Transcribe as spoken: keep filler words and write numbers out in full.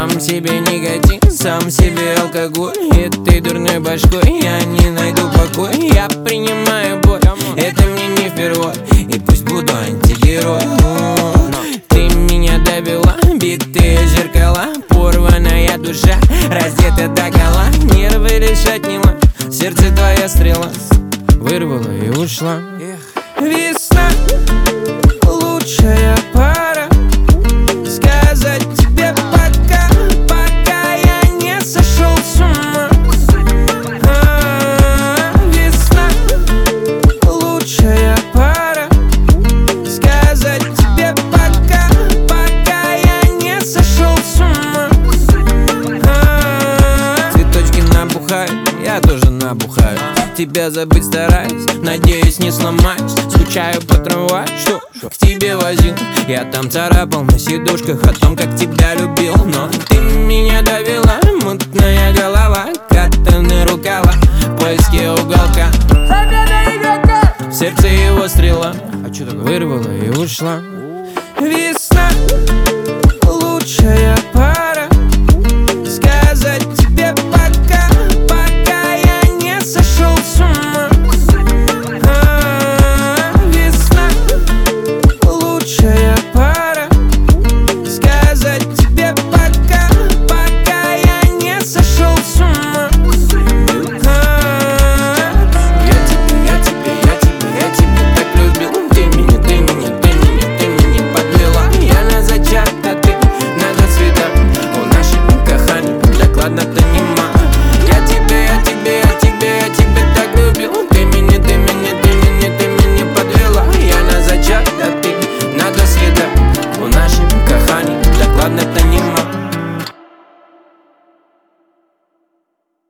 Сам себе никотин, сам себе алкоголь. Этой дурной башкой я не найду покой. Я принимаю боль, это мне не впервой. И пусть буду антигерой. Ты меня довела, битые зеркала, порванная душа, раздета догола. Нервы лишь отняла, сердце твоя стрела вырвала и ушла. Весна, лучшая пора сказать тебе пока, пока я не сошел с ума. А-а-а, весна, лучшая пора сказать тебе пока, пока я не сошел с ума. А-а-а, цветочки набухают, я тоже набухаю. Тебя забыть стараюсь, надеюсь не сломаюсь. Скучаю по трамваю, что к тебе возил. Я там царапал на сидушках о том, как тебя любил. Но ты меня довела, мутная голова, катаны рукава, в поиске уголка. В сердце его стрела вырвала и ушла. Весна.